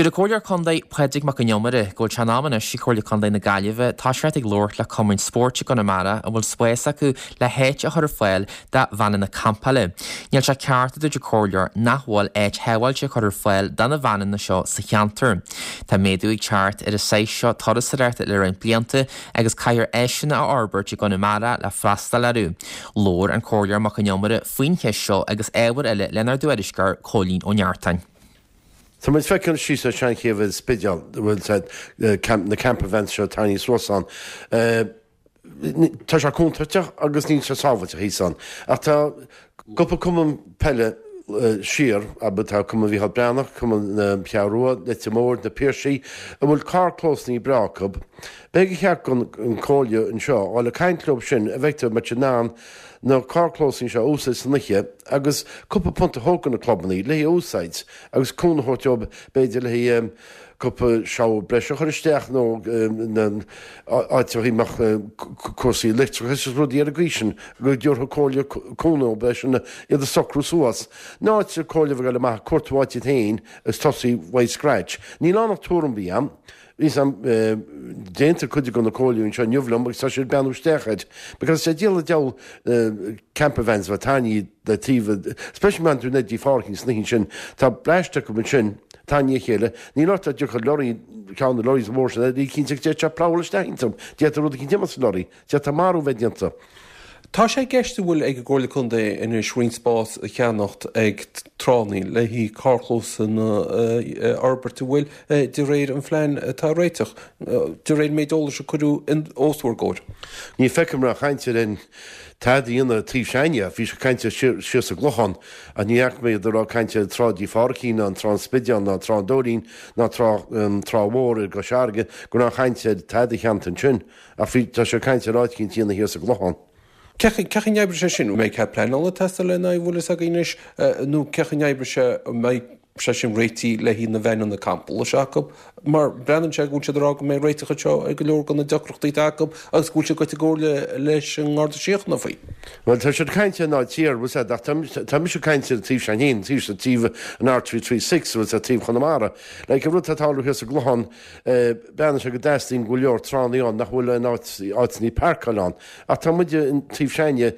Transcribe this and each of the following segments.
Dúr a cóir chundaí peidig mac an neomara ggóil teanamana sí cóirla chundaí na Gaillimhe tá sreat ag lóir le cumann spórte go na mara a bhfuil spéis acu le héit a chur foiil de bhanan na campala. Níl se cearta de cóirlear nachhfuil éit heháilte chur foiil dan na bhanan na seo sa cheantar. Tá méadú ag teart ar a 6 seo toras sa réirta le raon blianta agus caiir éisina a arbeirt go na mara le freasta leú. Lór an cóirlear mac an neomara faoin cheis seo agus éhar eile lenar dúiriscar cholín ó neartain. So it's fecinn sí sa sean chéh spideal bhfuil na camp events seo Tiny Swasan. Tá se cúntateach agus ní se sábhaite hí san. Ach tá gopa cumam pelle sir a tá cum bhí breannach cum na pearúa le mór na Piersí a bhfuil car clósnaí bracab. Bege cheach gon an cóile an seo á le caiintlób sin a bheicte me ná na carclósing se úsáid niche agus cuppa punta hógan na clubbaní le úsáid agus cúnthirteob beidir le cuppa seo breise chuiristeach nó áitiríach cuasaí leictreachas rudí ar a grísin go dúrtha cóile cúna breisina iad a socrú suas. Náitir cóile bh go le maith cuatháid tain is tosaí white scratch. Ní lánach túm bí am, Is am dénta chuide go na cóún seo nniuhlam agus tá sé beanú stechaid, because sé díal deall camp events bh taí de tíh, specialman tú net dí fácinn sníhinn sin, tá breiste go sin taí chéile, ní lá a dúcha loí cean na loís mór sin, í cinn te prála steintam, dé rud cinn temas loí, te tá marú bheitdianta. Tá sé geiste bhfuil ag ggóla chunda ina sríonspás a cheannacht ag tránaí le hí carchlósa na arbeirt bhfuil de réir an phlein tá réiteach. De réir méiddóla se chuú in ósúir góir. Ní fecim a chainte in tádaíonna trí seine, bhí se caiinte sios a glochan a níach méid ará caiinte trádí fárcíín an transpidean na trádóín na tráhór go searge go ná chainte táda cheantan sin a bhí tá se caiinte ráidcinn tíanana hios a glochan. Cechan neibbre sé sin méid ce pleála testa le na bhfuil a gainis nó cechan neibbre se méid se sin réití le hí na bhean na campla Jacob, mar brenn se gúil se rá go mé réitecha seo ag go leor gan na decrochttaí Jacob agus gúil se go ggóla leis an gáda síoch na faoi. Well tá se caiinte ná tíar bh tá se caiinte tíh se hén tí sa tíh an R336 bhil a tíh chunamara. Le go rud táú hes a gluhan bena se go deín go leor tránaíán nach bhfuil áitní Parcán. A tá muide in tíh seine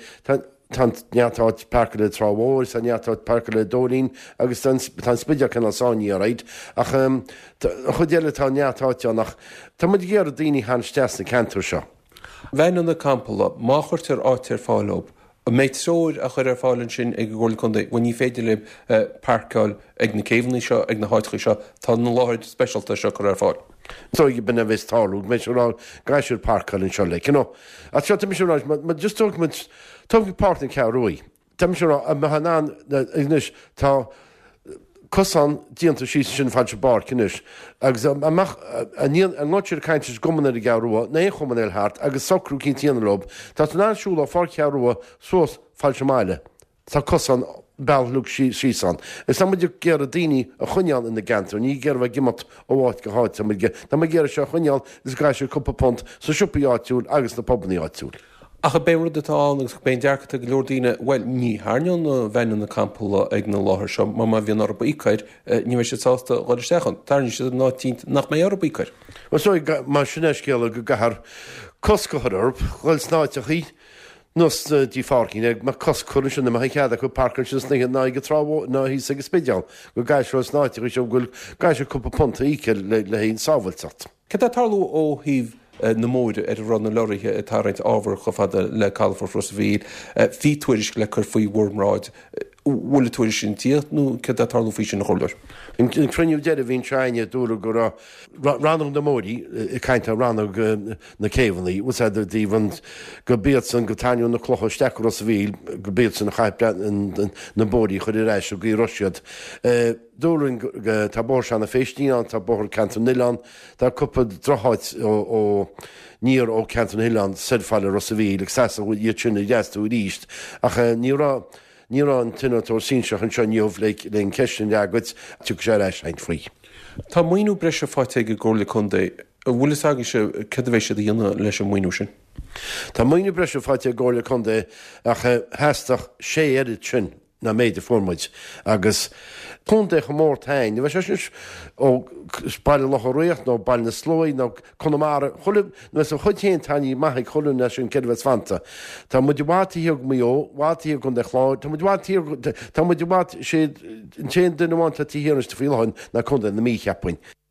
neatáid parcala tráhóir san neatáid parcala dóín agus tan spideach can sáí a réid ach chudéile tá neatáteannach tá mu géar a daoine han steas na cantar seo. Bhean na campla máchirtar áitir fáilób a méid sóir a chur ar fáilinn sin ag ggóil chunda bhain ní féidir le parcáil ag na céhannaí seo ag na háitcha seo tá na láthir speisialta seo chur ar fáil. So you been a bit tall, make sure Gaishur Park and Charlie, you know. I thought to Mr. Raj, but just talking part in Carroy. Temsura a Mahanan, the English, ta Cossan, Dianta Shees, Shin Fancher Bark, Kinish. I'm not sure kind of Gomana de Garua, Nay Homanel Hart, Agus Sokru Kintian Lob, that an Anshula for Carua, Source Falchamile. Ta Cossan. Bell look sheesan. If somebody get a dini a chunyal in the ganter, and you get a gimot or what go hard, somebody get a chunyal, this guy should cup a pont, so should be out to Agus the pub in the out to. Ach a béir de tá agus ben dearcha go leordíine well ní háneal na bhean na campúla ag na láthir seo má má bhíon arba ícaid ní bheith sé sásta gáidirsteachan. Tarní sé nátínta nach mé arba ícaid. Well so má sinnéis céala go gahar coscohar arb, ghil snáiteach í. Nos dí fárcín ag mar coscúir sin na ceada chu parcar sin sna ná go trá ná hí sa go spideal, go gaiisró snáitiir seo bhfuil gaiisir cúpa ponta íce le híon sábhailt. Ce tarlú ó híh na móide ar a ranna loirithe a tarint ábhar go fada le Calfar Frosvíl, fí tuairis le chur faoi wormráid, bhfuil tuairis sin tíocht nó ce tarlú fí sin na choir. In cruniú dead a bhín treine dúra go ranam na móí i caiinte ranam na céhannaí, was a díhan go bésan go taú na clocha steachar sa bhíl go bésan na chaipre na bóí chuir rééis go í Russiad. Dúrin tá bór se na féistíán tá bór Canton Nillan, tá cuppa droáid ó níor ó Canton Nillan sedfáile Rossahíl, ag sesa bhfuil iad sinna deastú ríist, ach ní an tinnatóir síseach an seo níomh le ceistin leagat tu sé leis ein faoi. Tá muoinú breise fáite go ggóla chunda bhfuil aga se cedbhééis sé dhéanana leis an muoinú sin. Tá muoinú breise fáite ggóla chunda ach heastach sé éidir sin na méid formid agus punta go mór tain, bheit se ó bailile lech réocht nó bailna slóid nó Connemara chula nó a chutéon taí maithaigh choún leis an ceadh fanta. Tá mu bhtííag mío, bhtíí gon de chláid, Tá mu sé sé duháinte tíhéaniste fiáin na chunda na mí cheappain.